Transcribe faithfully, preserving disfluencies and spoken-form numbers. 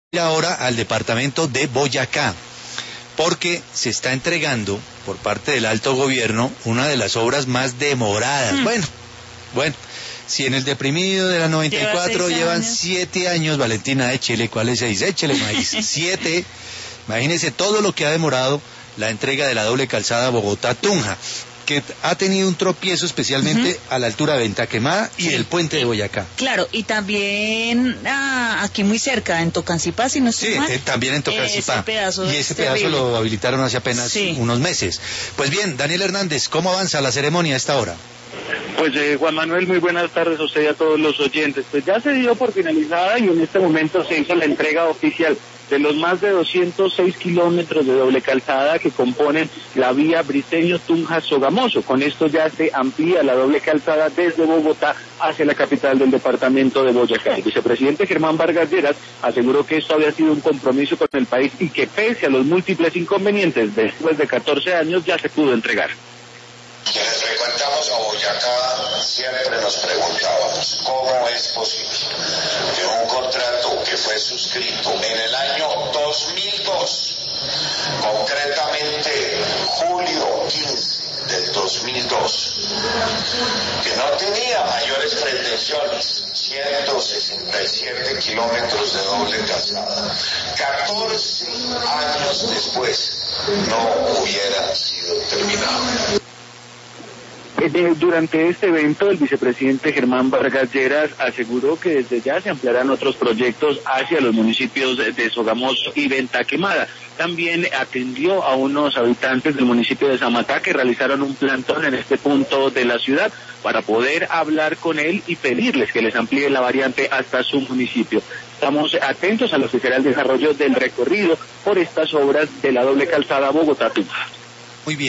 Ahora al departamento de Boyacá, porque se está entregando por parte del alto gobierno una de las obras más demoradas. Mm. Bueno, bueno, si en el deprimido de la noventa y cuatro Lleva llevan años. siete años, Valentina, échele, ¿cuál es seis? Échele, maíz, siete. Imagínese todo lo que ha demorado la entrega de la doble calzada Bogotá-Tunja, que ha tenido un tropiezo especialmente uh-huh. a la altura de Venta Quemada y sí. el puente de Boyacá. Claro, y también ah, aquí muy cerca, en Tocancipá, si no estoy sí, mal. Sí, eh, también en Tocancipá. Ese pedazo y ese pedazo terrible. Lo habilitaron hace apenas sí. unos meses. Pues bien, Daniel Hernández, ¿cómo avanza la ceremonia a esta hora? Pues eh, Juan Manuel, muy buenas tardes a usted y a todos los oyentes. Pues ya se dio por finalizada y en este momento se hizo la entrega oficial de los más de doscientos seis kilómetros de doble calzada que componen la vía Briceño-Tunja-Sogamoso. Con esto ya se amplía la doble calzada desde Bogotá hacia la capital del departamento de Boyacá. El vicepresidente Germán Vargas Lleras aseguró que esto había sido un compromiso con el país y que pese a los múltiples inconvenientes después de catorce años ya se pudo entregar. Quienes frecuentamos a Boyacá siempre nos preguntábamos cómo es posible que un contrato que fue suscrito en el año dos mil dos, concretamente julio quince del dos mil dos, que no tenía mayores pretensiones, ciento sesenta y siete kilómetros de doble calzada, catorce años después no hubiera sido terminado. Durante este evento, el vicepresidente Germán Vargas Lleras aseguró que desde ya se ampliarán otros proyectos hacia los municipios de Sogamoso y Venta Quemada. También atendió a unos habitantes del municipio de Samatá que realizaron un plantón en este punto de la ciudad para poder hablar con él y pedirles que les amplíe la variante hasta su municipio. Estamos atentos a lo que será el desarrollo del recorrido por estas obras de la doble calzada Bogotá-Tunja.